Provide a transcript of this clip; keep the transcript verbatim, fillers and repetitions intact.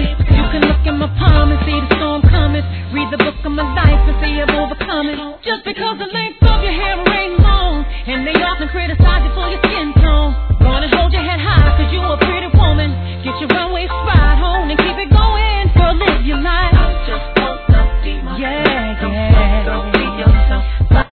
coming. You can look in my palm and see the storm coming. Read the book of my life and see I've overcome it. Just because the length of your hair